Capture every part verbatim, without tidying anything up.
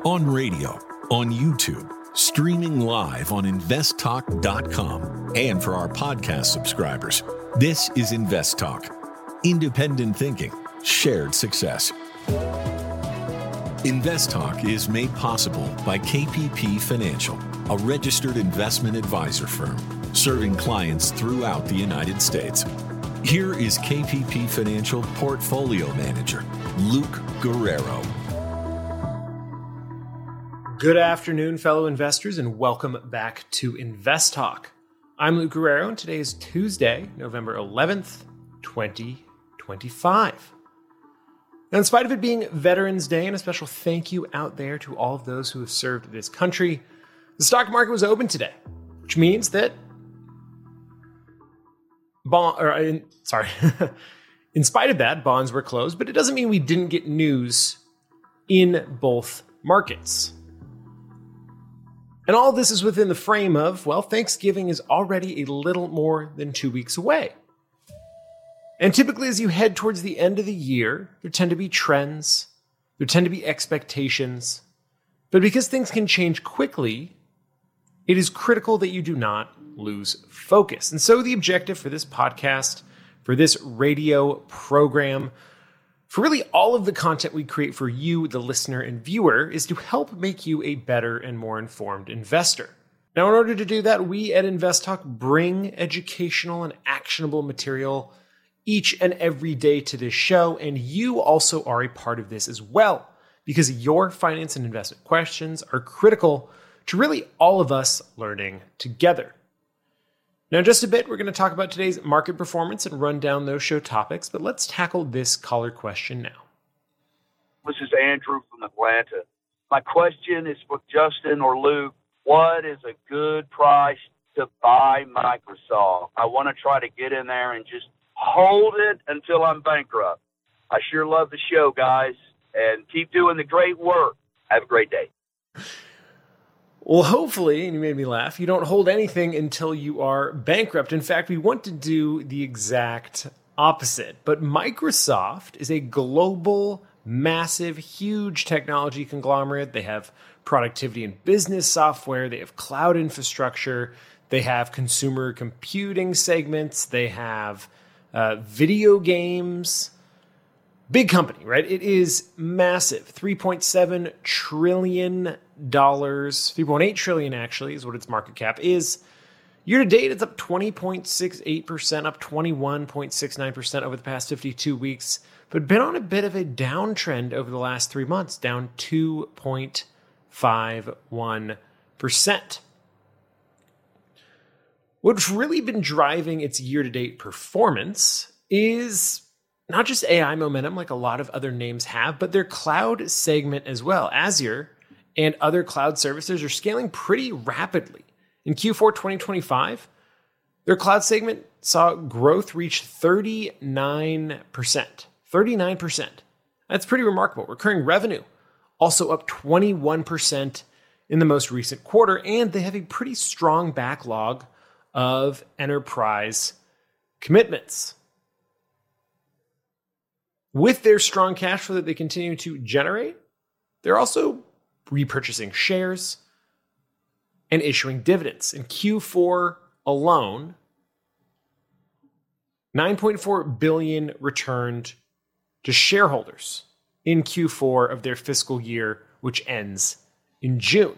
On radio, on YouTube, streaming live on invest talk dot com, and for our podcast subscribers, this is Invest Talk. Independent thinking, shared success. Invest Talk is made possible by K P P Financial, a registered investment advisor firm serving clients throughout the United States. Here is K P P Financial Portfolio Manager, Luke Guerrero. Good afternoon, fellow investors, and welcome back to Invest Talk. I'm Luke Guerrero, and today is Tuesday, November eleventh, twenty twenty-five. Now, in spite of it being Veterans Day, and a special thank you out there to all of those who have served this country, the stock market was open today, which means that bond, or in, sorry, in spite of that, bonds were closed, but it doesn't mean we didn't get news in both markets. And all of this is within the frame of, well, Thanksgiving is already a little more than two weeks away. And typically as you head towards the end of the year, there tend to be trends, there tend to be expectations. But because things can change quickly, it is critical that you do not lose focus. And so the objective for this podcast, for this radio program, for really all of the content we create for you, the listener and viewer, is to help make you a better and more informed investor. Now, in order to do that, we at Invest Talk bring educational and actionable material each and every day to this show, and you also are a part of this as well, because your finance and investment questions are critical to really all of us learning together. Now, in just a bit, we're going to talk about today's market performance and run down those show topics, but let's tackle this caller question now. This is Andrew from Atlanta. My question is for Justin or Luke. What is a good price to buy Microsoft? I want to try to get in there and just hold it until I'm bankrupt. I sure love the show, guys, and keep doing the great work. Have a great day. Well, hopefully, and you made me laugh, you don't hold anything until you are bankrupt. In fact, we want to do the exact opposite. But Microsoft is a global, massive, huge technology conglomerate. They have productivity and business software. They have cloud infrastructure. They have consumer computing segments. They have uh, video games. Big company, right? It is massive. three point seven trillion dollars, three point eight trillion dollars actually is what its market cap is. Year to date, it's up twenty point six eight percent, up twenty-one point six nine percent over the past fifty-two weeks, but been on a bit of a downtrend over the last three months, down two point five one percent. What's really been driving its year-to-date performance is not just A I momentum like a lot of other names have, but their cloud segment as well. Azure and other cloud services are scaling pretty rapidly. In Q four twenty twenty-five, their cloud segment saw growth reach thirty-nine percent. thirty-nine percent. That's pretty remarkable. Recurring revenue also up twenty-one percent in the most recent quarter, and they have a pretty strong backlog of enterprise commitments. With their strong cash flow that they continue to generate, they're also repurchasing shares and issuing dividends. In Q four alone, nine point four billion dollars returned to shareholders in Q four of their fiscal year, which ends in June.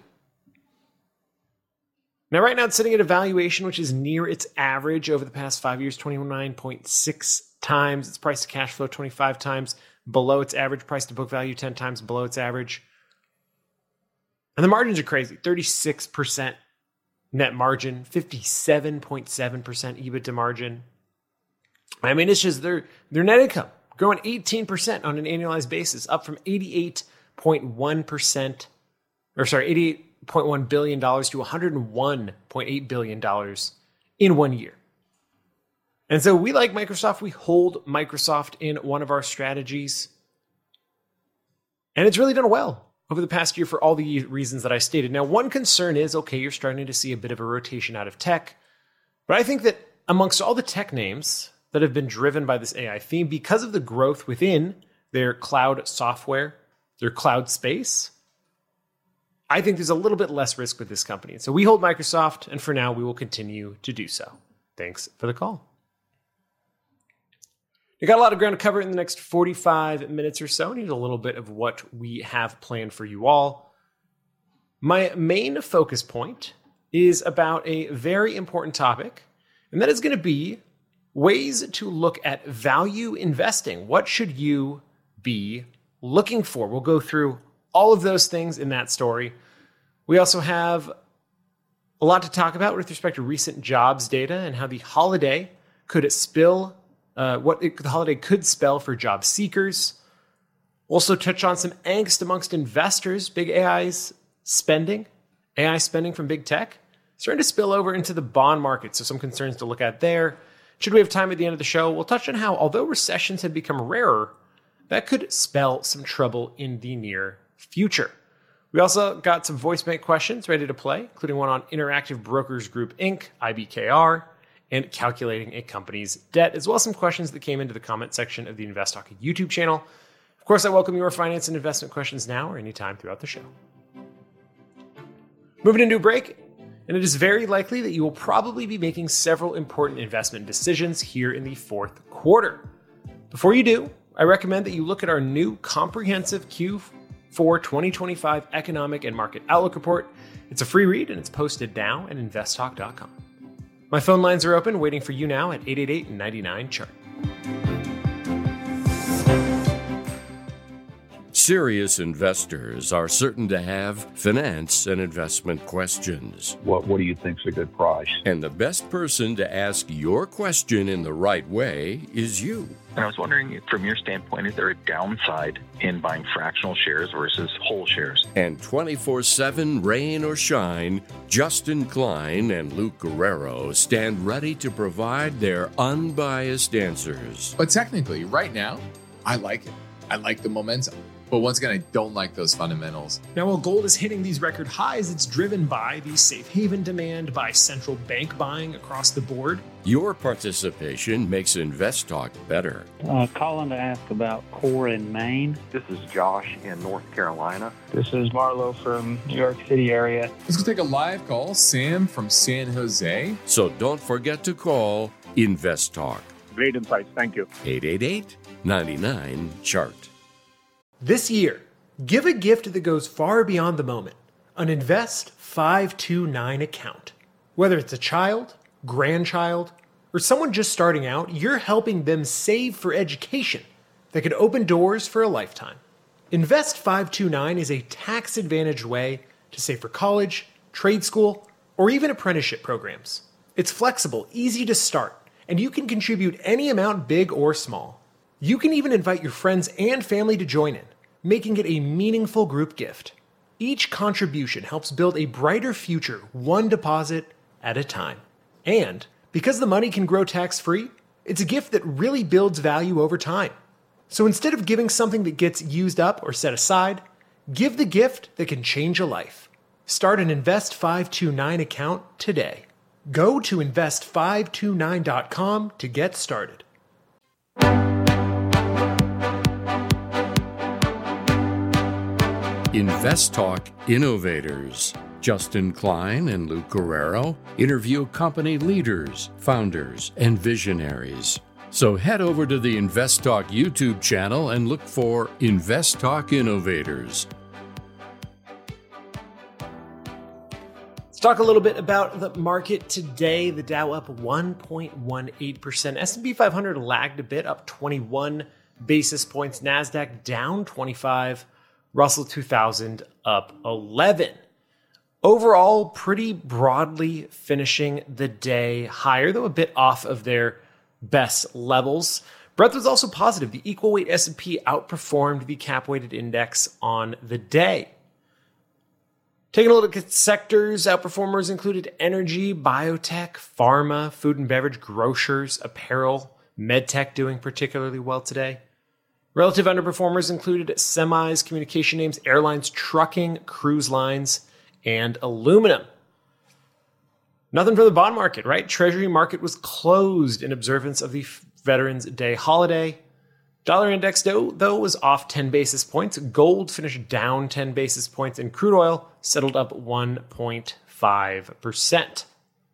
Now, right now, it's sitting at a valuation which is near its average over the past five years, twenty-nine point six times. Its price to cash flow, twenty-five times below its average. Price to book value, ten times below its average. And the margins are crazy. thirty-six percent net margin, fifty-seven point seven percent EBITDA margin. I mean, it's just their, their net income growing eighteen percent on an annualized basis, up from eighty-eight point one percent, or sorry, eighty-eight point one billion dollars to one hundred one point eight billion dollars in one year. And so we like Microsoft. We hold Microsoft in one of our strategies. And it's really done well over the past year for all the reasons that I stated. Now, one concern is, okay, you're starting to see a bit of a rotation out of tech. But I think that amongst all the tech names that have been driven by this A I theme, because of the growth within their cloud software, their cloud space, I think there's a little bit less risk with this company. So we hold Microsoft, and for now, we will continue to do so. Thanks for the call. We got a lot of ground to cover in the next forty-five minutes or so. I need a little bit of what we have planned for you all. My main focus point is about a very important topic, and that is going to be ways to look at value investing. What should you be looking for? We'll go through all of those things in that story. We also have a lot to talk about with respect to recent jobs data and how the holiday could spill, uh, what it, the holiday could spell for job seekers. Also touch on some angst amongst investors, big A I's spending, A I spending from big tech, starting to spill over into the bond market. So some concerns to look at there. Should we have time at the end of the show, we'll touch on how, although recessions have become rarer, that could spell some trouble in the near future. We also got some voice bank questions ready to play, including one on Interactive Brokers Group Incorporated, I B K R, and calculating a company's debt, as well as some questions that came into the comment section of the InvestTalk YouTube channel. Of course, I welcome your finance and investment questions now or anytime throughout the show. Moving into a break, and it is very likely that you will probably be making several important investment decisions here in the fourth quarter. Before you do, I recommend that you look at our new comprehensive Q four twenty twenty-five Economic and Market Outlook Report. It's a free read and it's posted now at invest talk dot com. My phone lines are open, waiting for you now at eight eight eight, nine nine, chart. Serious investors are certain to have finance and investment questions. What What do you think is a good price? And the best person to ask your question in the right way is you. And I was wondering, from your standpoint, is there a downside in buying fractional shares versus whole shares? And twenty-four seven, rain or shine, Justin Klein and Luke Guerrero stand ready to provide their unbiased answers. But technically, right now, I like it. I like the momentum. But once again, I don't like those fundamentals. Now, while gold is hitting these record highs, it's driven by the safe haven demand, by central bank buying across the board. Your participation makes InvestTalk better. Uh, calling to ask about Core in Maine. This is Josh in North Carolina. This is Marlo from New York City area. Let's go take a live call. Sam from San Jose. So don't forget to call InvestTalk. Great insights. Thank you. eight eight eight, nine nine, chart. This year, give a gift that goes far beyond the moment. An Invest five two nine account. Whether it's a child, grandchild, or someone just starting out, you're helping them save for education that could open doors for a lifetime. Invest five two nine is a tax-advantaged way to save for college, trade school, or even apprenticeship programs. It's flexible, easy to start, and you can contribute any amount, big or small. You can even invite your friends and family to join in, making it a meaningful group gift. Each contribution helps build a brighter future, one deposit at a time. And because the money can grow tax-free, it's a gift that really builds value over time. So instead of giving something that gets used up or set aside, give the gift that can change a life. Start an Invest five two nine account today. Go to invest five two nine dot com to get started. InvestTalk Innovators. Justin Klein and Luke Guerrero interview company leaders, founders, and visionaries. So head over to the InvestTalk YouTube channel and look for InvestTalk Innovators. Let's talk a little bit about the market today. The Dow up one point one eight percent. S and P five hundred lagged a bit, up twenty-one basis points. NASDAQ down twenty-five. Russell two thousand up eleven. Overall, pretty broadly finishing the day higher, though a bit off of their best levels. Breadth was also positive. The equal weight S and P outperformed the cap-weighted index on the day. Taking a look at sectors, outperformers included energy, biotech, pharma, food and beverage, grocers, apparel, medtech doing particularly well today. Relative underperformers included semis, communication names, airlines, trucking, cruise lines, and aluminum. Nothing for the bond market, right? Treasury market was closed in observance of the Veterans Day holiday. Dollar index, though, though, was off ten basis points. Gold finished down ten basis points, and crude oil settled up one point five percent.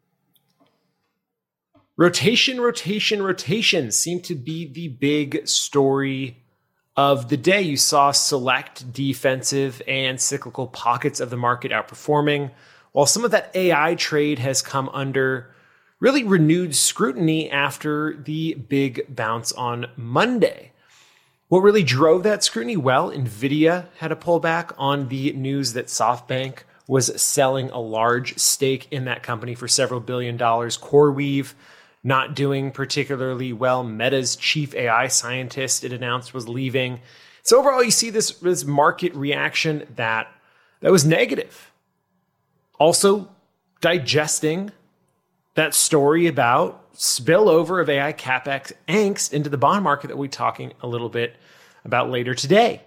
Rotation, rotation, rotation seemed to be the big story of the day. You saw select defensive and cyclical pockets of the market outperforming, while some of that A I trade has come under really renewed scrutiny after the big bounce on Monday. What really drove that scrutiny? Well, NVIDIA had a pullback on the news that SoftBank was selling a large stake in that company for several billion dollars. CoreWeave not doing particularly well. Meta's chief A I scientist, it announced, was leaving. So overall, you see this, this market reaction that, that was negative. Also, digesting that story about spillover of A I CapEx angst into the bond market that we'll be talking a little bit about later today.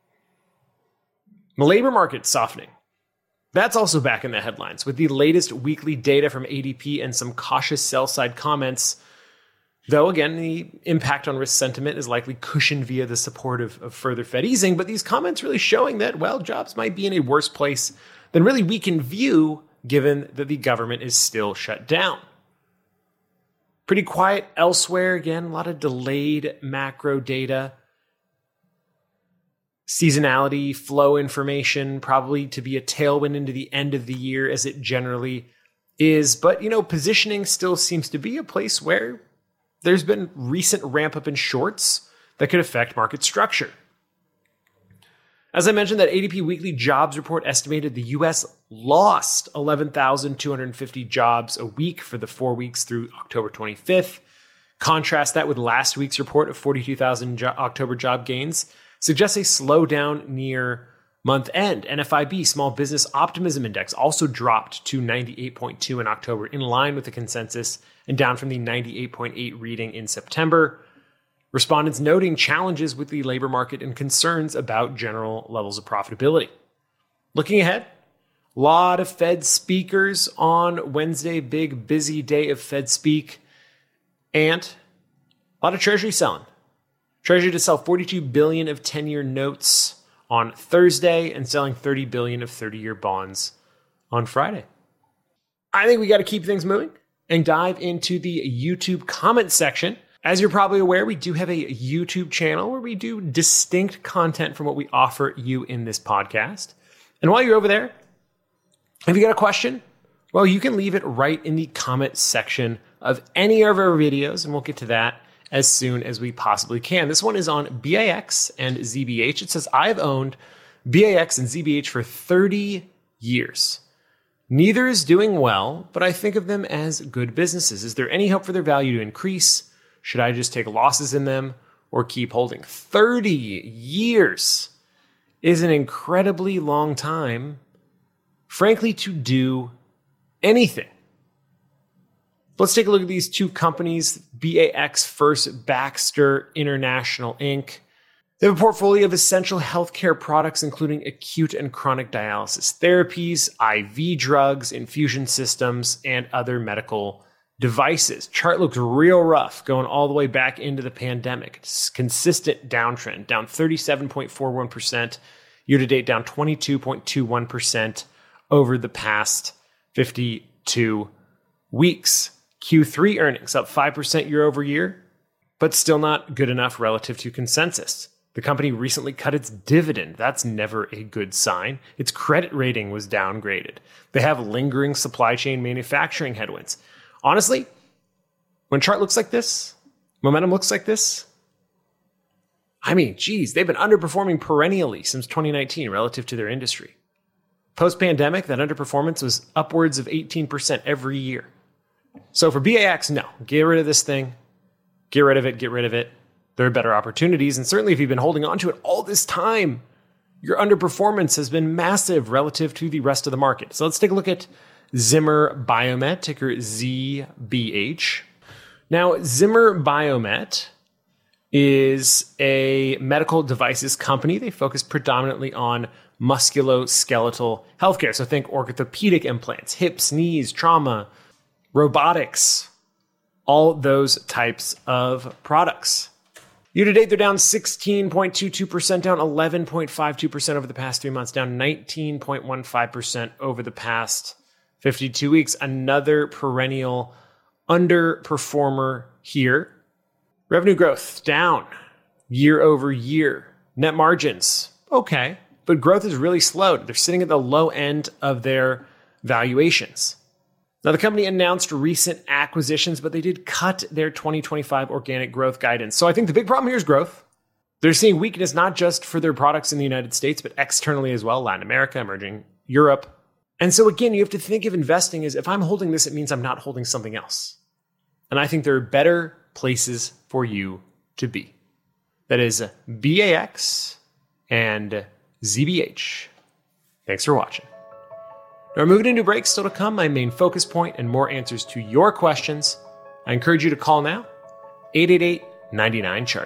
The labor market softening. That's also back in the headlines with the latest weekly data from A D P and some cautious sell-side comments. Though, again, the impact on risk sentiment is likely cushioned via the support of, of further Fed easing, but these comments really showing that, well, jobs might be in a worse place than really we can view, given that the government is still shut down. Pretty quiet elsewhere. Again, a lot of delayed macro data. Seasonality, flow information, probably to be a tailwind into the end of the year as it generally is. But, you know, positioning still seems to be a place where there's been recent ramp up in shorts that could affect market structure. As I mentioned, that A D P weekly jobs report estimated the U S lost eleven thousand two hundred fifty jobs a week for the four weeks through October twenty-fifth. Contrast that with last week's report of forty-two thousand jo- October job gains. Suggests a slowdown near month end. N F I B, Small Business Optimism Index, also dropped to ninety-eight point two in October, in line with the consensus and down from the ninety-eight point eight reading in September. Respondents noting challenges with the labor market and concerns about general levels of profitability. Looking ahead, a lot of Fed speakers on Wednesday, big busy day of Fed speak, and a lot of Treasury selling. Treasury to sell forty-two billion dollars of ten-year notes on Thursday and selling thirty billion dollars of thirty-year bonds on Friday. I think we got to keep things moving and dive into the YouTube comment section. As you're probably aware, we do have a YouTube channel where we do distinct content from what we offer you in this podcast. And while you're over there, if you got a question, well, you can leave it right in the comment section of any of our videos, and we'll get to that as soon as we possibly can. This one is on B A X and Z B H. It says, I've owned B A X and Z B H for thirty years. Neither is doing well, but I think of them as good businesses. Is there any hope for their value to increase? Should I just take losses in them or keep holding? thirty years is an incredibly long time, frankly, to do anything. Let's take a look at these two companies. B A X First Baxter International Incorporated. They have a portfolio of essential healthcare products, including acute and chronic dialysis therapies, I V drugs, infusion systems, and other medical devices. Chart looks real rough going all the way back into the pandemic. It's consistent downtrend, down thirty-seven point four one percent year to date, down twenty-two point two one percent over the past fifty-two weeks. Q three earnings up five percent year over year, but still not good enough relative to consensus. The company recently cut its dividend. That's never a good sign. Its credit rating was downgraded. They have lingering supply chain manufacturing headwinds. Honestly, when a chart looks like this, momentum looks like this, I mean, geez, they've been underperforming perennially since twenty nineteen relative to their industry. Post-pandemic, that underperformance was upwards of eighteen percent every year. So for B A X, no, get rid of this thing. Get rid of it, get rid of it. There are better opportunities. And certainly if you've been holding on to it all this time, your underperformance has been massive relative to the rest of the market. So let's take a look at Zimmer Biomet, ticker Z B H. Now, Zimmer Biomet is a medical devices company. They focus predominantly on musculoskeletal healthcare. So think orthopedic implants, hips, knees, trauma, robotics, all those types of products. Year to date, they're down sixteen point two two percent, down eleven point five two percent over the past three months, down nineteen point one five percent over the past fifty-two weeks. Another perennial underperformer here. Revenue growth down year over year. Net margins, okay, but growth is really slowed. They're sitting at the low end of their valuations. Now, the company announced recent acquisitions, but they did cut their twenty twenty-five organic growth guidance. So I think the big problem here is growth. They're seeing weakness not just for their products in the United States, but externally as well, Latin America, emerging Europe. And so again, you have to think of investing as if I'm holding this, it means I'm not holding something else. And I think there are better places for you to be. That is B A X and Z B H. Thanks for watching. Now, moving into breaks still to come, my main focus point and more answers to your questions. I encourage you to call now, eight eight eight, nine nine, chart.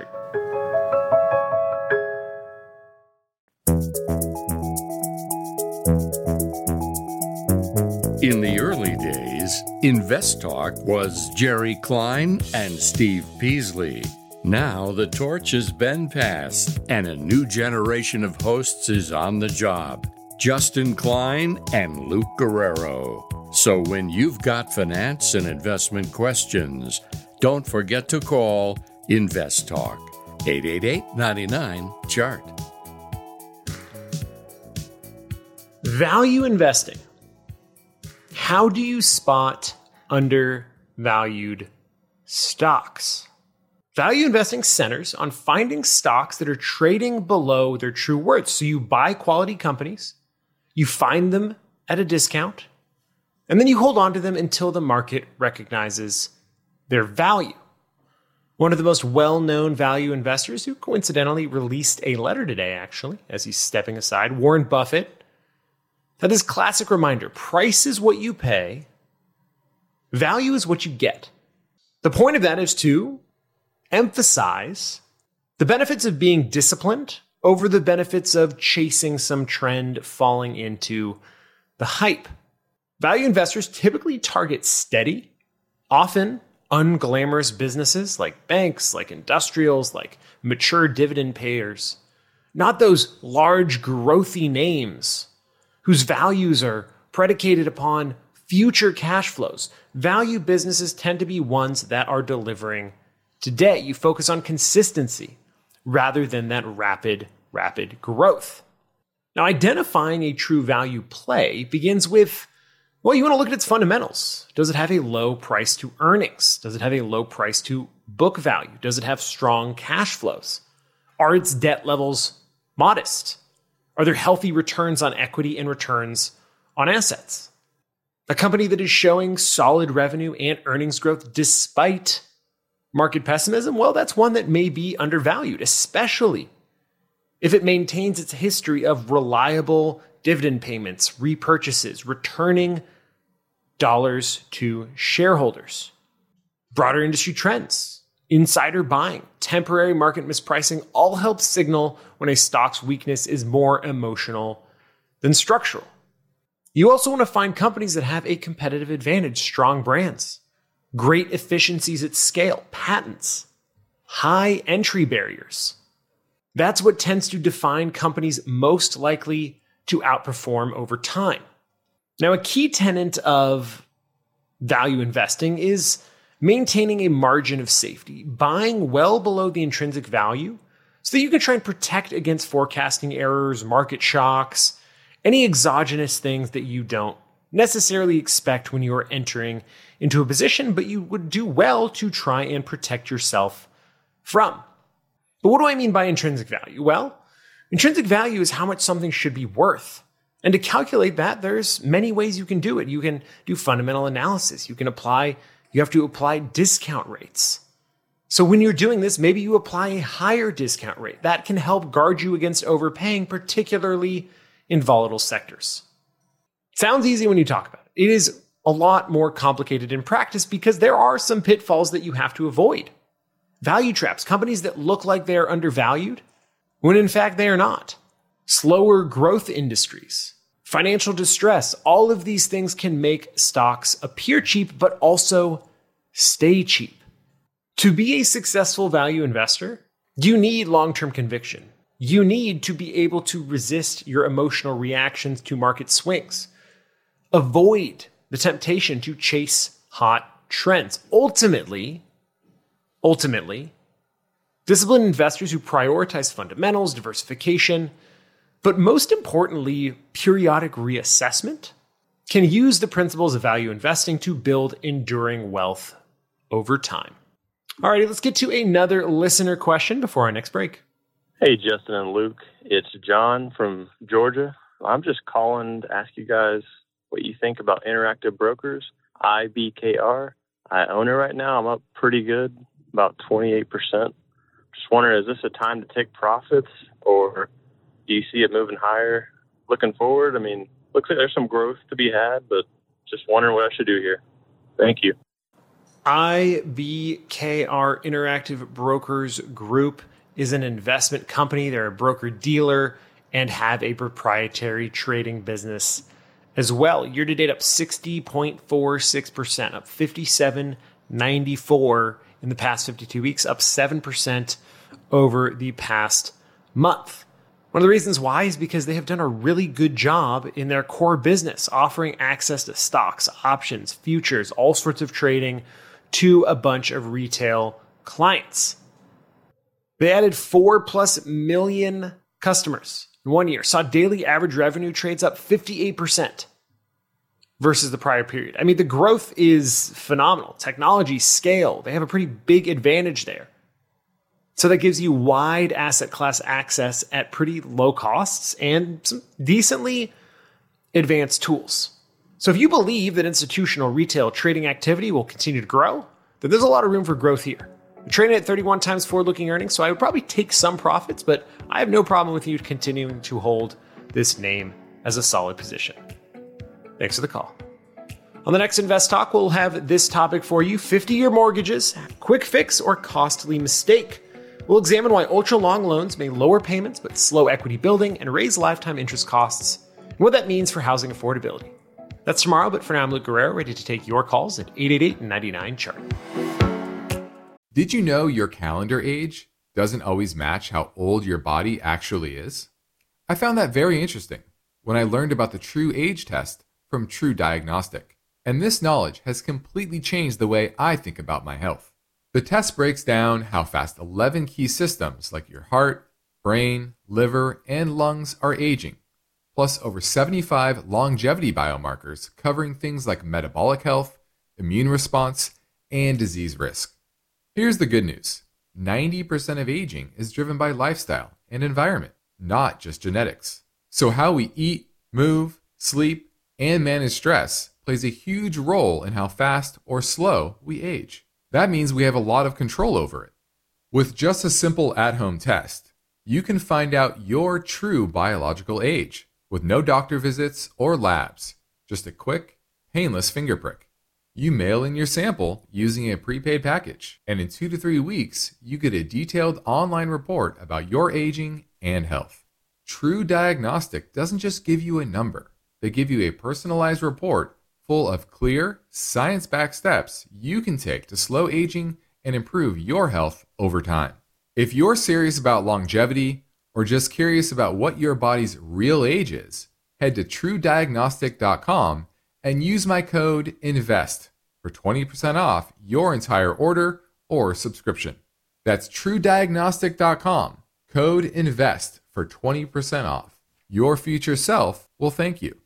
In the early days, InvestTalk was Jerry Klein and Steve Peasley. Now the torch has been passed, and a new generation of hosts is on the job. Justin Klein and Luke Guerrero. So when you've got finance and investment questions, don't forget to call InvestTalk, eight eight eight, nine nine, chart. Value investing. How do you spot undervalued stocks? Value investing centers on finding stocks that are trading below their true worth. So you buy quality companies, you find them at a discount, and then you hold on to them until the market recognizes their value. One of the most well-known value investors, who coincidentally released a letter today, actually, as he's stepping aside, Warren Buffett, had this classic reminder: price is what you pay, value is what you get. The point of that is to emphasize the benefits of being disciplined over the benefits of chasing some trend, falling into the hype. Value investors typically target steady, often unglamorous businesses like banks, like industrials, like mature dividend payers, not those large growthy names whose values are predicated upon future cash flows. Value businesses tend to be ones that are delivering today. You focus on consistency rather than that rapid, rapid growth. Now, identifying a true value play begins with, well, you want to look at its fundamentals. Does it have a low price to earnings? Does it have a low price to book value? Does it have strong cash flows? Are its debt levels modest? Are there healthy returns on equity and returns on assets? A company that is showing solid revenue and earnings growth despite market pessimism, well, that's one that may be undervalued, especially if it maintains its history of reliable dividend payments, repurchases, returning dollars to shareholders. Broader industry trends, insider buying, temporary market mispricing all help signal when a stock's weakness is more emotional than structural. You also want to find companies that have a competitive advantage, strong brands, great efficiencies at scale, patents, high entry barriers. That's what tends to define companies most likely to outperform over time. Now, a key tenet of value investing is maintaining a margin of safety, buying well below the intrinsic value so that you can try and protect against forecasting errors, market shocks, any exogenous things that you don't necessarily expect when you are entering into a position, but you would do well to try and protect yourself from. But what do I mean by intrinsic value? Well, intrinsic value is how much something should be worth. And to calculate that, there's many ways you can do it. You can do fundamental analysis. You can apply, you have to apply discount rates. So when you're doing this, maybe you apply a higher discount rate. That can help guard you against overpaying, particularly in volatile sectors. Sounds easy when you talk about it. It is a lot more complicated in practice because there are some pitfalls that you have to avoid. Value traps, companies that look like they are undervalued, when in fact they are not. Slower growth industries, financial distress, all of these things can make stocks appear cheap, but also stay cheap. To be a successful value investor, You need long-term conviction. You need to be able to resist your emotional reactions to market swings. Avoid the temptation to chase hot trends. Ultimately, ultimately, disciplined investors who prioritize fundamentals, diversification, but most importantly, periodic reassessment, can use the principles of value investing to build enduring wealth over time. All righty, let's get to another listener question before our next break. Hey, Justin and Luke. It's John from Georgia. I'm just calling to ask you guys what you think about Interactive Brokers, I B K R. I own it right now. I'm up pretty good, about twenty-eight percent. Just wondering, is this a time to take profits, or do you see it moving higher looking forward? I mean, looks like there's some growth to be had, but just wondering what I should do here. Thank you. I B K R Interactive Brokers Group is an investment company. They're a broker-dealer and have a proprietary trading business as well. Year-to-date up sixty point four six percent, up fifty-seven ninety-four in the past fifty-two weeks, up seven percent over the past month. One of the reasons why is because they have done a really good job in their core business, offering access to stocks, options, futures, all sorts of trading to a bunch of retail clients. They added four plus million customers in one year, saw daily average revenue trades up fifty-eight percent versus the prior period. I mean, the growth is phenomenal. Technology, scale, they have a pretty big advantage there. So that gives you wide asset class access at pretty low costs and some decently advanced tools. So if you believe that institutional retail trading activity will continue to grow, then there's a lot of room for growth here. You're trading at thirty-one times forward-looking earnings, so I would probably take some profits, but I have no problem with you continuing to hold this name as a solid position. Thanks for the call. On the next Invest Talk, we'll have this topic for you: fifty-year mortgages, quick fix or costly mistake. We'll examine why ultra-long loans may lower payments but slow equity building and raise lifetime interest costs, and what that means for housing affordability. That's tomorrow, but for now, I'm Luke Guerrero, ready to take your calls at eight eight eight, nine nine, chart. Did you know your calendar age doesn't always match how old your body actually is? I found that very interesting when I learned about the True Age test from True Diagnostic, and this knowledge has completely changed the way I think about my health. The test breaks down how fast eleven key systems like your heart, brain, liver, and lungs are aging, plus over seventy-five longevity biomarkers covering things like metabolic health, immune response, and disease risk. Here's the good news. ninety percent of aging is driven by lifestyle and environment, not just genetics. So how we eat, move, sleep, and manage stress plays a huge role in how fast or slow we age. That means we have a lot of control over it. With just a simple at-home test, you can find out your true biological age with no doctor visits or labs, just a quick, painless finger prick. You mail in your sample using a prepaid package, and in two to three weeks, you get a detailed online report about your aging and health. True Diagnostic doesn't just give you a number. They give you a personalized report full of clear, science-backed steps you can take to slow aging and improve your health over time. If you're serious about longevity or just curious about what your body's real age is, head to true diagnostic dot com and use my code INVEST for twenty percent off your entire order or subscription. That's true diagnostic dot com, code INVEST for twenty percent off. Your future self will thank you.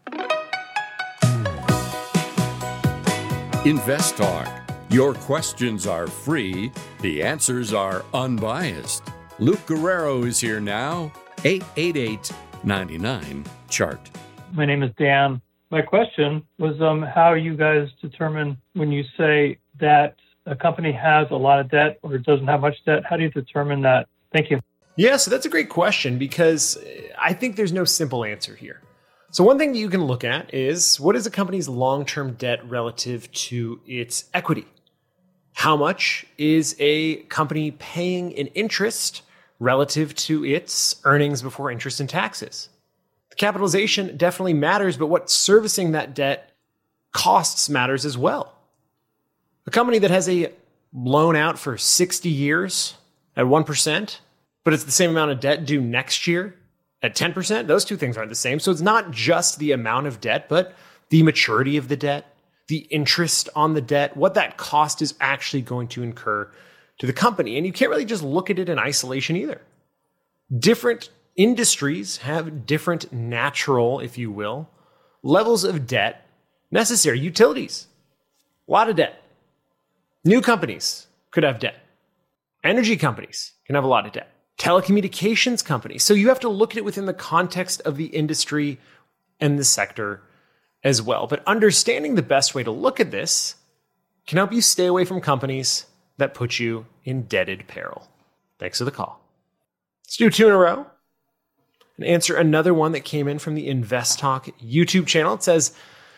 Invest Talk. Your questions are free. The answers are unbiased. Luke Guerrero is here now. eight eight eight, nine nine, chart. My name is Dan. My question was um, how you guys determine when you say that a company has a lot of debt or doesn't have much debt. How do you determine that? Thank you. Yeah, so that's a great question because I think there's no simple answer here. So one thing that you can look at is what is a company's long-term debt relative to its equity? How much is a company paying in interest relative to its earnings before interest and taxes? The capitalization definitely matters, but what servicing that debt costs matters as well. A company that has a loan out for sixty years at one percent, but it's the same amount of debt due next year at ten percent. Those two things aren't the same. So it's not just the amount of debt, but the maturity of the debt, the interest on the debt, what that cost is actually going to incur to the company. And you can't really just look at it in isolation either. Different industries have different natural, if you will, levels of debt necessary. Utilities, a lot of debt. New companies could have debt. Energy companies can have a lot of debt. Telecommunications companies. So you have to look at it within the context of the industry and the sector as well. But understanding the best way to look at this can help you stay away from companies that put you in debted peril. Thanks for the call. Let's do two in a row and answer another one that came in from the Invest Talk YouTube channel. It says,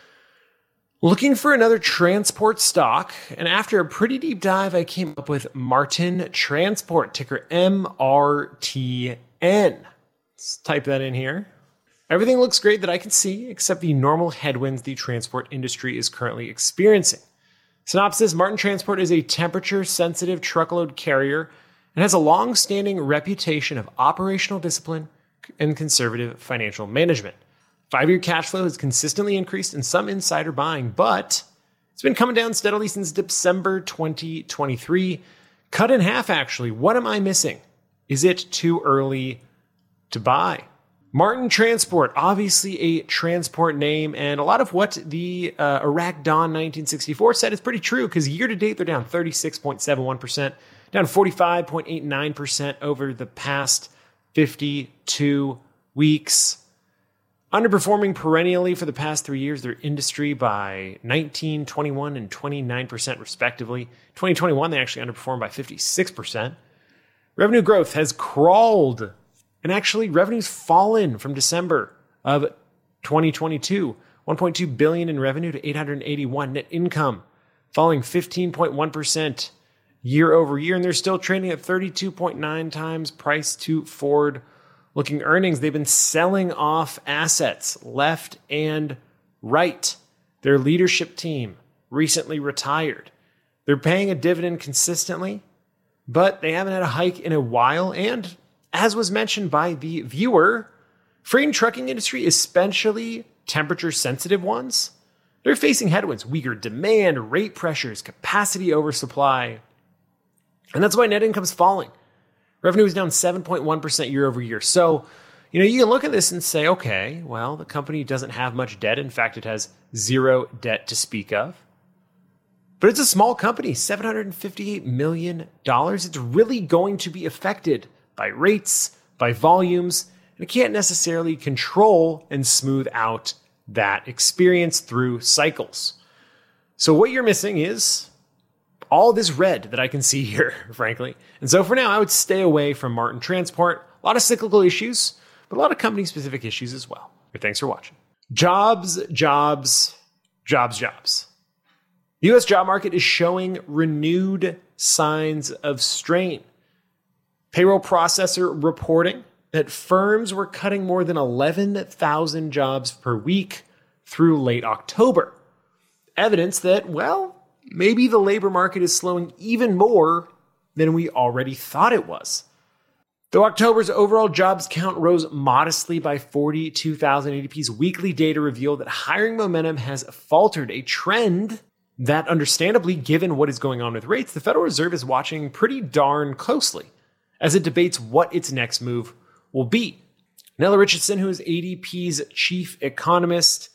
looking for another transport stock, and after a pretty deep dive, I came up with Martin Transport, ticker M R T N. Let's type that in here. Everything looks great that I can see, except the normal headwinds the transport industry is currently experiencing. Synopsis: Martin Transport is a temperature-sensitive truckload carrier and has a long-standing reputation of operational discipline and conservative financial management. Five-year cash flow has consistently increased in some insider buying, but it's been coming down steadily since December twenty twenty-three. Cut in half, actually. What am I missing? Is it too early to buy? Martin Transport, obviously a transport name, and a lot of what the uh, Iraq Dawn nineteen sixty-four said is pretty true, because year-to-date they're down thirty-six point seven one percent, down forty-five point eight nine percent over the past fifty-two weeks. Underperforming perennially for the past three years, their industry by nineteen, twenty-one, and twenty-nine percent respectively. twenty twenty-one, they actually underperformed by fifty-six percent. Revenue growth has crawled, and actually revenue's fallen from December of twenty twenty-two. one point two billion dollars in revenue to eight hundred eighty-one. Net income falling fifteen point one percent year over year, and they're still trading at thirty-two point nine times price to forward looking earnings. They've been selling off assets left and right. Their leadership team recently retired. They're paying a dividend consistently, but they haven't had a hike in a while. And as was mentioned by the viewer, freight and trucking industry, especially temperature-sensitive ones, they're facing headwinds, weaker demand, rate pressures, capacity oversupply. And that's why net income's falling. Revenue is down seven point one percent year over year. So, you know, you can look at this and say, okay, well, the company doesn't have much debt. In fact, it has zero debt to speak of. But it's a small company, seven hundred fifty-eight million dollars. It's really going to be affected by rates, by volumes, and it can't necessarily control and smooth out that experience through cycles. So what you're missing is all this red that I can see here, frankly. And so for now, I would stay away from Martin Transport. A lot of cyclical issues, but a lot of company-specific issues as well. But thanks for watching. Jobs, jobs, jobs, jobs. The U S job market is showing renewed signs of strain. Payroll processor reporting that firms were cutting more than eleven thousand jobs per week through late October. Evidence that, well, maybe the labor market is slowing even more than we already thought it was. Though October's overall jobs count rose modestly by forty-two thousand, A D P's weekly data revealed that hiring momentum has faltered, a trend that, understandably, given what is going on with rates, the Federal Reserve is watching pretty darn closely as it debates what its next move will be. Nella Richardson, who is A D P's chief economist,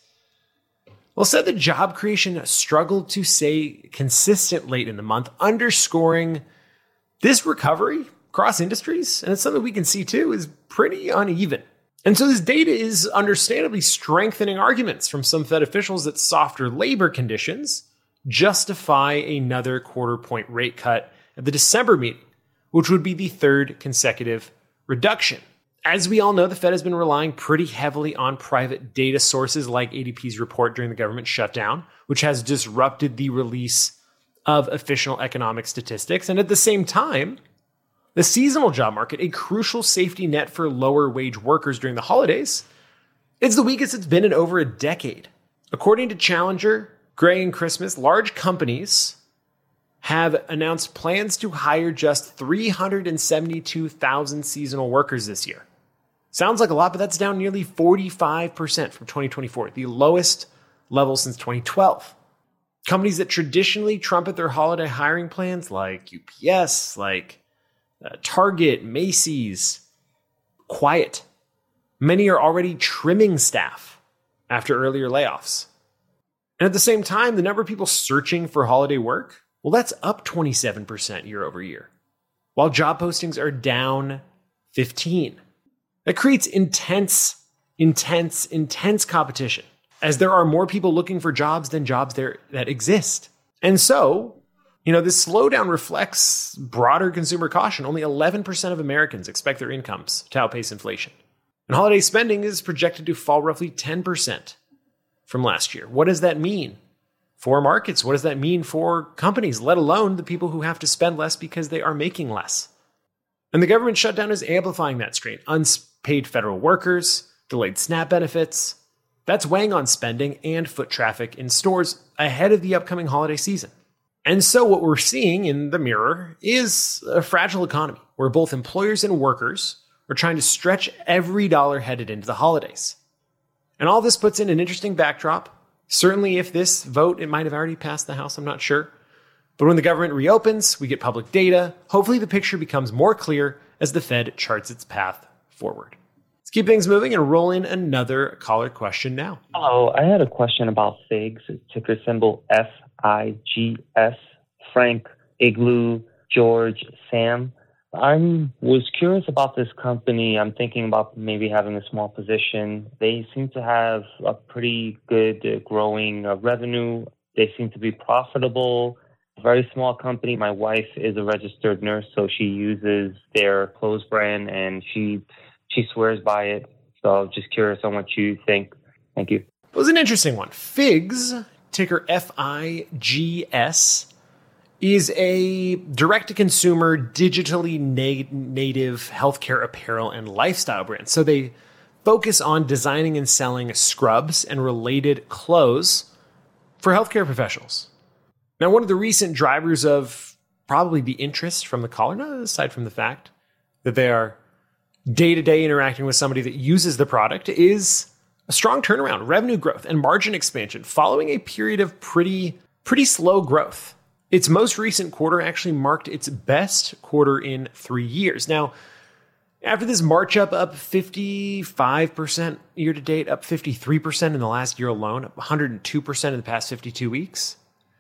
well, said that job creation struggled to stay consistent late in the month, underscoring this recovery across industries, and it's something we can see too, is pretty uneven. And so this data is understandably strengthening arguments from some Fed officials that softer labor conditions justify another quarter point rate cut at the December meeting, which would be the third consecutive reduction. As we all know, the Fed has been relying pretty heavily on private data sources like A D P's report during the government shutdown, which has disrupted the release of official economic statistics. And at the same time, the seasonal job market, a crucial safety net for lower wage workers during the holidays, is the weakest it's been in over a decade. According to Challenger, Gray, and Christmas, large companies have announced plans to hire just three hundred seventy-two thousand seasonal workers this year. Sounds like a lot, but that's down nearly forty-five percent from twenty twenty-four, the lowest level since twenty twelve. Companies that traditionally trumpet their holiday hiring plans, like U P S, like uh, Target, Macy's, quiet. Many are already trimming staff after earlier layoffs. And at the same time, the number of people searching for holiday work, well, that's up twenty-seven percent year over year, while job postings are down fifteen. That creates intense, intense, intense competition, as there are more people looking for jobs than jobs there that exist. And so, you know, this slowdown reflects broader consumer caution. Only eleven percent of Americans expect their incomes to outpace inflation. And holiday spending is projected to fall roughly ten percent from last year. What does that mean for markets? What does that mean for companies, let alone the people who have to spend less because they are making less? And the government shutdown is amplifying that strain. Unpaid federal workers, delayed SNAP benefits. That's weighing on spending and foot traffic in stores ahead of the upcoming holiday season. And so what we're seeing in the mirror is a fragile economy where both employers and workers are trying to stretch every dollar headed into the holidays. And all this puts in an interesting backdrop. Certainly if this vote, it might have already passed the House, I'm not sure. But when the government reopens, we get public data. Hopefully the picture becomes more clear as the Fed charts its path forward. Let's keep things moving and roll in another caller question now. Hello, I had a question about Figs, ticker symbol F I G S, Frank, Igloo, George, Sam. I was curious about this company. I'm thinking about maybe having a small position. They seem to have a pretty good uh, growing uh, revenue. They seem to be profitable. Very small company. My wife is a registered nurse, so she uses their clothes brand and she she swears by it. So just curious on what you think. Thank you. It was an interesting one. Figs, ticker F I G S, is a direct-to-consumer, digitally na- native healthcare apparel and lifestyle brand. So they focus on designing and selling scrubs and related clothes for healthcare professionals. Now, one of the recent drivers of probably the interest from the caller, not aside from the fact that they are day-to-day interacting with somebody that uses the product, is a strong turnaround, revenue growth, and margin expansion following a period of pretty, pretty slow growth. Its most recent quarter actually marked its best quarter in three years. Now, after this March up, up fifty-five percent year to date, up fifty-three percent in the last year alone, up one hundred two percent in the past fifty-two weeks.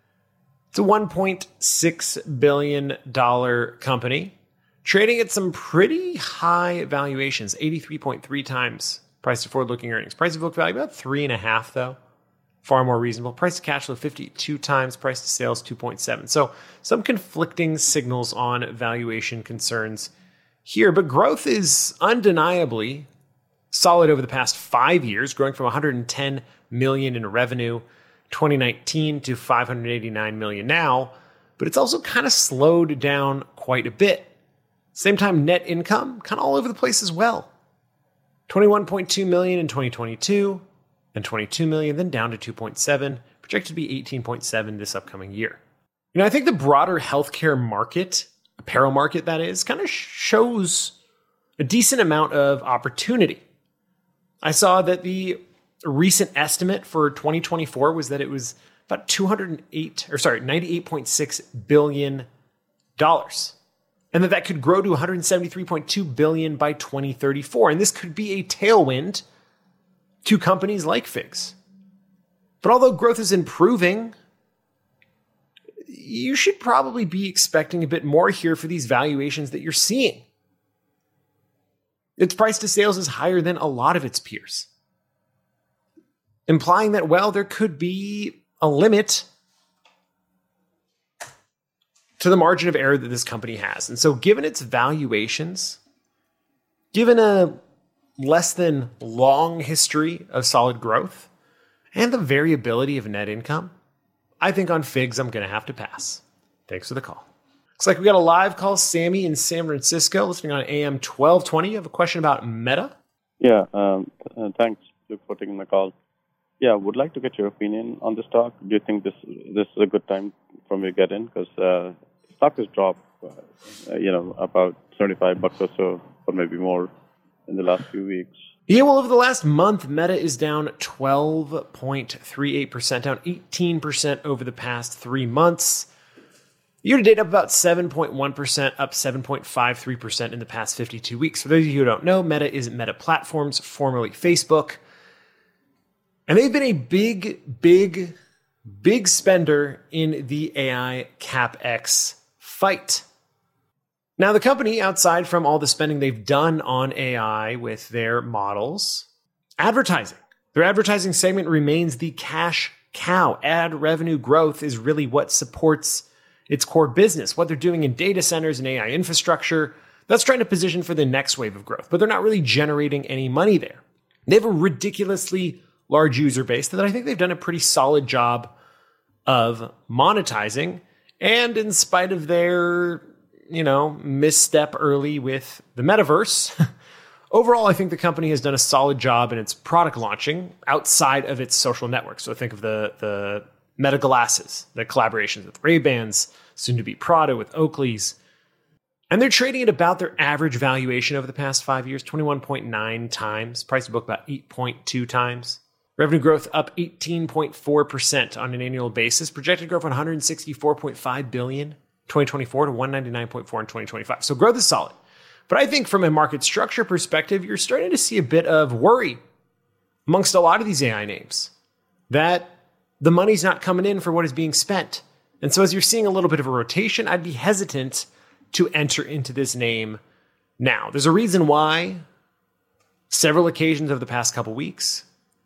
It's a one point six billion dollars company trading at some pretty high valuations, eighty-three point three times price to forward-looking earnings. Price to book value, about three and a half though. Far more reasonable. Price to cash flow, fifty-two times. Price to sales, two point seven. So some conflicting signals on valuation concerns here, but growth is undeniably solid over the past five years, growing from one hundred ten million dollars in revenue twenty nineteen to five hundred eighty-nine million dollars now, but it's also kind of slowed down quite a bit. Same time, net income kind of all over the place as well. twenty-one point two million dollars in twenty twenty-two, then twenty-two million dollars, then down to two point seven, projected to be eighteen point seven this upcoming year. You know, I think the broader healthcare market, apparel market that is, kind of shows a decent amount of opportunity. I saw that the recent estimate for twenty twenty-four was that it was about two hundred eight, or sorry, ninety-eight point six billion dollars. And that that could grow to one hundred seventy-three point two billion dollars by twenty thirty-four. And this could be a tailwind to companies like Figs. But although growth is improving, you should probably be expecting a bit more here for these valuations that you're seeing. Its price to sales is higher than a lot of its peers, implying that, well, there could be a limit to the margin of error that this company has. And so given its valuations, given a less than long history of solid growth, and the variability of net income, I think on Figs, I'm going to have to pass. Thanks for the call. Looks like we got a live call. Sammy in San Francisco, listening on A M twelve twenty. You have a question about Meta? Yeah, um, uh, thanks for taking my call. Yeah, would like to get your opinion on the stock. Do you think this this is a good time for me to get in? Because uh, stock has dropped, uh, you know, about seventy-five bucks or so, or maybe more, in the last few weeks. Yeah, well, over the last month, Meta is down twelve point three eight percent, down eighteen percent over the past three months. Year to date, up about seven point one percent, up seven point five three percent in the past fifty-two weeks. For those of you who don't know, Meta is Meta Platforms, formerly Facebook. And they've been a big, big, big spender in the A I CapEx fight. Now, the company, outside from all the spending they've done on A I with their models, advertising. Their advertising segment remains the cash cow. Ad revenue growth is really what supports its core business. What they're doing in data centers and A I infrastructure, that's trying to position for the next wave of growth. But they're not really generating any money there. They have a ridiculously large user base that I think they've done a pretty solid job of monetizing. And in spite of their, you know, misstep early with the metaverse, overall, I think the company has done a solid job in its product launching outside of its social network. So think of the, the Meta glasses, the collaborations with Ray-Bans, soon to be Prada with Oakley's. And they're trading at about their average valuation over the past five years, twenty-one point nine times, price to book about eight point two times. Revenue growth up eighteen point four percent on an annual basis. Projected growth from one hundred sixty-four point five billion dollars in twenty twenty-four to one hundred ninety-nine point four in twenty twenty-five. So growth is solid. But I think from a market structure perspective, you're starting to see a bit of worry amongst a lot of these A I names that the money's not coming in for what is being spent. And so as you're seeing a little bit of a rotation, I'd be hesitant to enter into this name now. There's a reason why several occasions over the past couple weeks,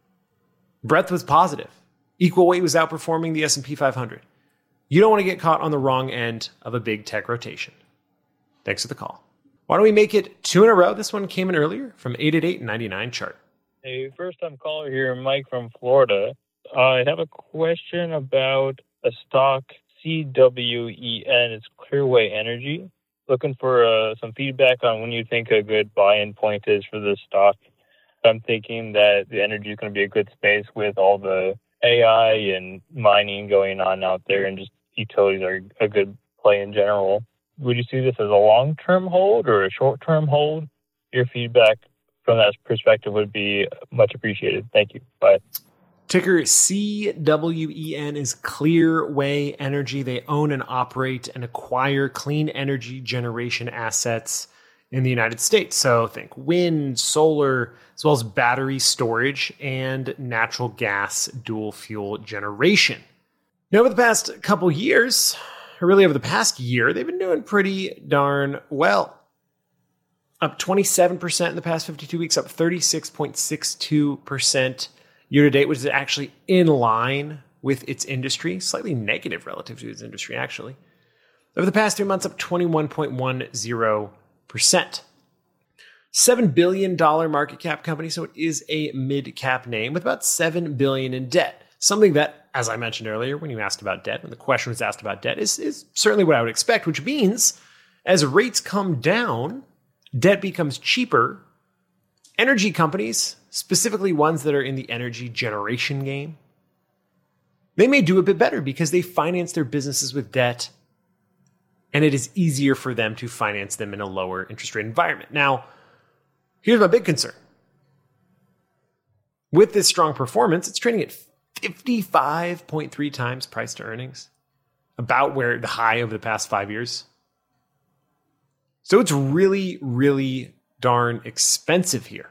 breadth was positive. Equal weight was outperforming the S and P five hundred. You don't want to get caught on the wrong end of a big tech rotation. Thanks for the call. Why don't we make it two in a row? This one came in earlier from eight eight eight ninety-nine chart. Hey, first time caller here, Mike from Florida. I have a question about a stock, C W E N. It's Clearway Energy. Looking for uh, some feedback on when you think a good buy-in point is for this stock. I'm thinking that the energy is going to be a good space with all the A I and mining going on out there, and just utilities are a good play in general. Would you see this as a long-term hold or a short-term hold? Your feedback from that perspective would be much appreciated. Thank you. Bye. Ticker C W E N is Clearway Energy. They own and operate and acquire clean energy generation assets in the United States. So think wind, solar, as well as battery storage and natural gas dual fuel generation. Now, over the past couple years, or really over the past year, they've been doing pretty darn well. Up twenty-seven percent in the past fifty-two weeks, up thirty-six point six two percent year to date, which is actually in line with its industry, slightly negative relative to its industry, actually. Over the past three months, up twenty-one point one zero percent. seven billion dollars market cap company, so it is a mid-cap name with about seven billion dollars in debt. Something that, as I mentioned earlier, when you asked about debt, when the question was asked about debt, is, is certainly what I would expect, which means as rates come down, debt becomes cheaper. Energy companies, specifically ones that are in the energy generation game, they may do a bit better because they finance their businesses with debt, and it is easier for them to finance them in a lower interest rate environment. Now, here's my big concern. With this strong performance, it's trading at fifty-five point three times price to earnings, about where the high over the past five years. So it's really, really darn expensive here.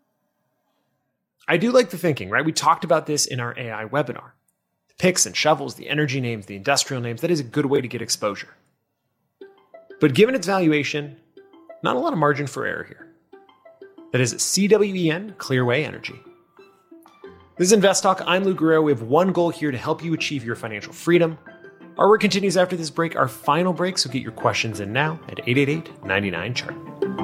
I do like the thinking, right? We talked about this in our A I webinar. The picks and shovels, the energy names, the industrial names, that is a good way to get exposure. But given its valuation, not a lot of margin for error here. That is C W E N, Clearway Energy. This is Invest Talk. I'm Luke Guerrero. We have one goal here to help you achieve your financial freedom. Our work continues after this break, our final break, so get your questions in now at eight eight eight ninety-nine chart.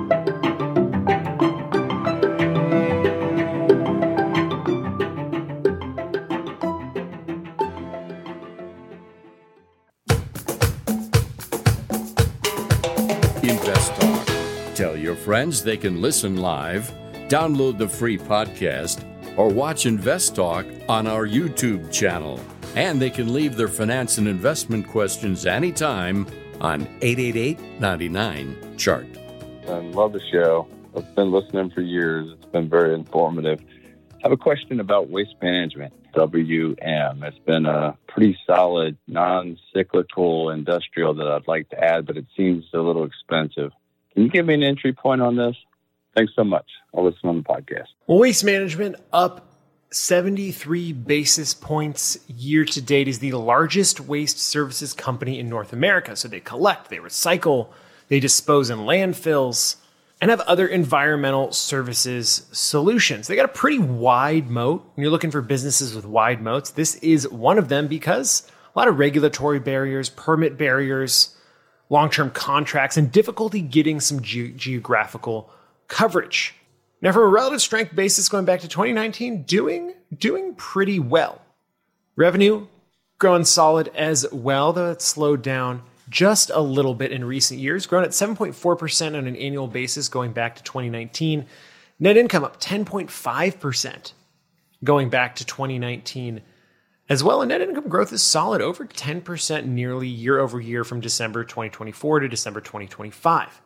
Invest Talk. Tell your friends they can listen live, download the free podcast, or watch Invest Talk on our YouTube channel. And they can leave their finance and investment questions anytime on eight eight eight, nine nine, C H A R T. I love the show. I've been listening for years. It's been very informative. I have a question about Waste Management, W M. It's been a pretty solid, non-cyclical industrial that I'd like to add, but it seems a little expensive. Can you give me an entry point on this? Thanks so much. I'll listen on the podcast. Well, Waste Management up seventy-three basis points year to date, is the largest waste services company in North America. So they collect, they recycle, they dispose in landfills, and have other environmental services solutions. They got a pretty wide moat. When you're looking for businesses with wide moats, this is one of them because a lot of regulatory barriers, permit barriers, long-term contracts, and difficulty getting some ge- geographical coverage. Now, from a relative strength basis, going back to twenty nineteen, doing, doing pretty well. Revenue growing solid as well, though it's slowed down just a little bit in recent years, grown at seven point four percent on an annual basis going back to twenty nineteen. Net income up ten point five percent going back to twenty nineteen as well. And net income growth is solid, over ten percent nearly year over year from December twenty twenty-four to December twenty twenty-five.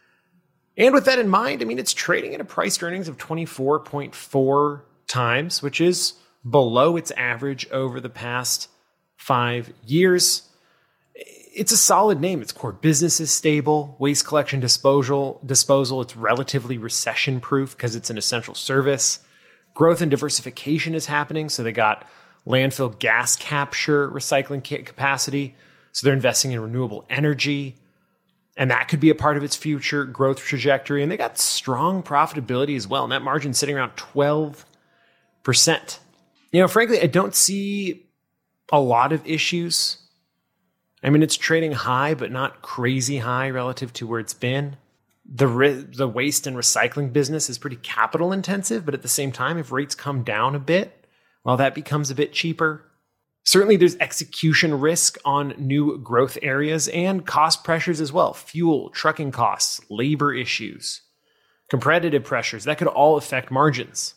And with that in mind, I mean, it's trading at a price earnings of twenty-four point four times, which is below its average over the past five years. It's a solid name. Its core business is stable. Waste collection disposal, disposal, it's relatively recession-proof because it's an essential service. Growth and diversification is happening. So they got landfill gas capture recycling capacity. So they're investing in renewable energy. And that could be a part of its future growth trajectory. And they got strong profitability as well. Net margin sitting around twelve percent. You know, frankly, I don't see a lot of issues. I mean, it's trading high, but not crazy high relative to where it's been. The re- the waste and recycling business is pretty capital intensive, but at the same time, if rates come down a bit, well, that becomes a bit cheaper. Certainly, there's execution risk on new growth areas and cost pressures as well. Fuel, trucking costs, labor issues, competitive pressures, that could all affect margins.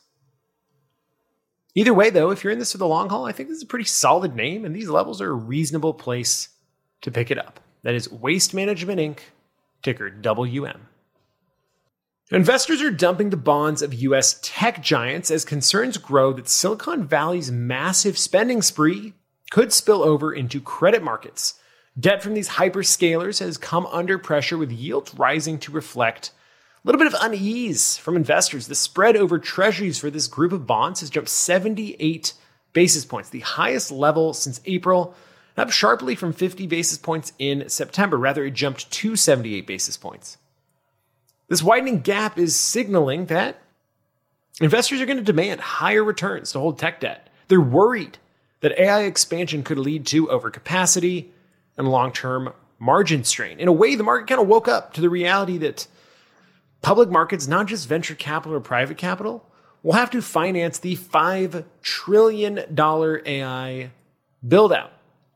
Either way, though, if you're in this for the long haul, I think this is a pretty solid name, and these levels are a reasonable place to pick it up. That is Waste Management Incorporated, ticker W M. Investors are dumping the bonds of U S tech giants as concerns grow that Silicon Valley's massive spending spree could spill over into credit markets. Debt from these hyperscalers has come under pressure, with yields rising to reflect a little bit of unease from investors. The spread over treasuries for this group of bonds has jumped seventy-eight basis points, the highest level since April, up sharply from fifty basis points in September. Rather, it jumped to seventy-eight basis points. This widening gap is signaling that investors are going to demand higher returns to hold tech debt. They're worried that A I expansion could lead to overcapacity and long-term margin strain. In a way, the market kind of woke up to the reality that public markets, not just venture capital or private capital, will have to finance the five trillion dollars A I build-out.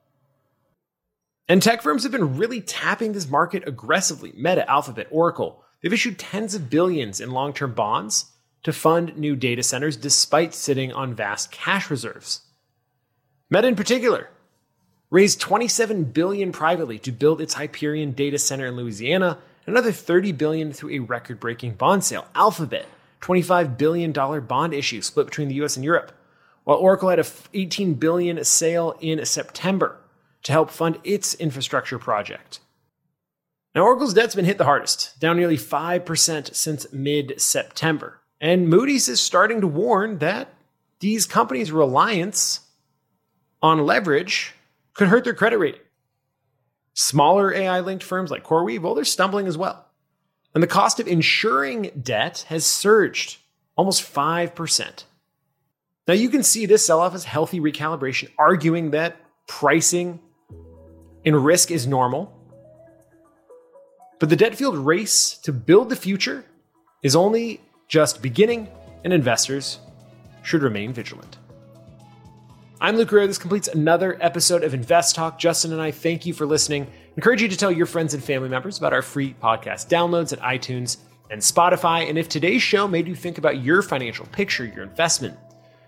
And tech firms have been really tapping this market aggressively. Meta, Alphabet, Oracle, they've issued tens of billions in long-term bonds to fund new data centers despite sitting on vast cash reserves. Meta in particular raised twenty-seven billion dollars privately to build its Hyperion data center in Louisiana, and another thirty billion dollars through a record-breaking bond sale. Alphabet, twenty-five billion dollars bond issue split between the U S and Europe, while Oracle had a eighteen billion dollars sale in September to help fund its infrastructure project. Now, Oracle's debt's been hit the hardest, down nearly five percent since mid-September. And Moody's is starting to warn that these companies' reliance on leverage could hurt their credit rating. Smaller A I-linked firms like CoreWeave, well, they're stumbling as well. And the cost of insuring debt has surged almost five percent. Now, you can see this sell-off as healthy recalibration, arguing that pricing in risk is normal. But the debt-fueled race to build the future is only just beginning, and investors should remain vigilant. I'm Luke Guerrero. This completes another episode of Invest Talk. Justin and I thank you for listening. I encourage you to tell your friends and family members about our free podcast downloads at iTunes and Spotify. And if today's show made you think about your financial picture, your investment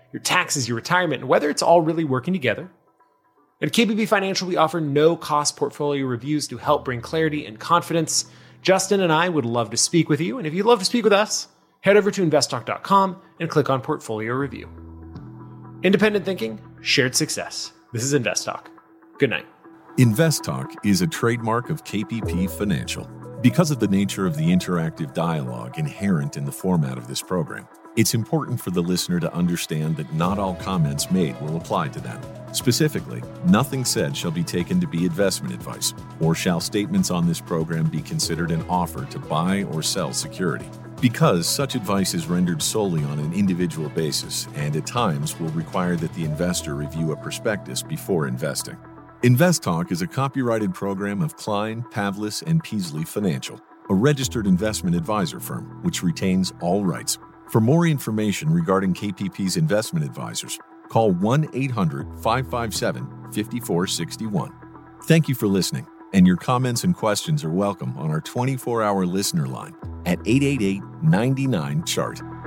your taxes, your retirement, and whether it's all really working together. At K P P Financial, we offer no-cost portfolio reviews to help bring clarity and confidence. Justin and I would love to speak with you, and if you'd love to speak with us, head over to invest talk dot com and click on Portfolio Review. Independent thinking, shared success. This is InvestTalk. Good night. InvestTalk is a trademark of K P P Financial. Because of the nature of the interactive dialogue inherent in the format of this program, it's important for the listener to understand that not all comments made will apply to them. Specifically, nothing said shall be taken to be investment advice, or shall statements on this program be considered an offer to buy or sell security. Because such advice is rendered solely on an individual basis and at times will require that the investor review a prospectus before investing. InvestTalk is a copyrighted program of Klein, Pavlis, and Peasley Financial, a registered investment advisor firm which retains all rights. For more information regarding K P P's investment advisors, call one eight hundred, five five seven, five four six one. Thank you for listening, and your comments and questions are welcome on our twenty-four hour listener line at eight eight eight, nine nine, C H A R T.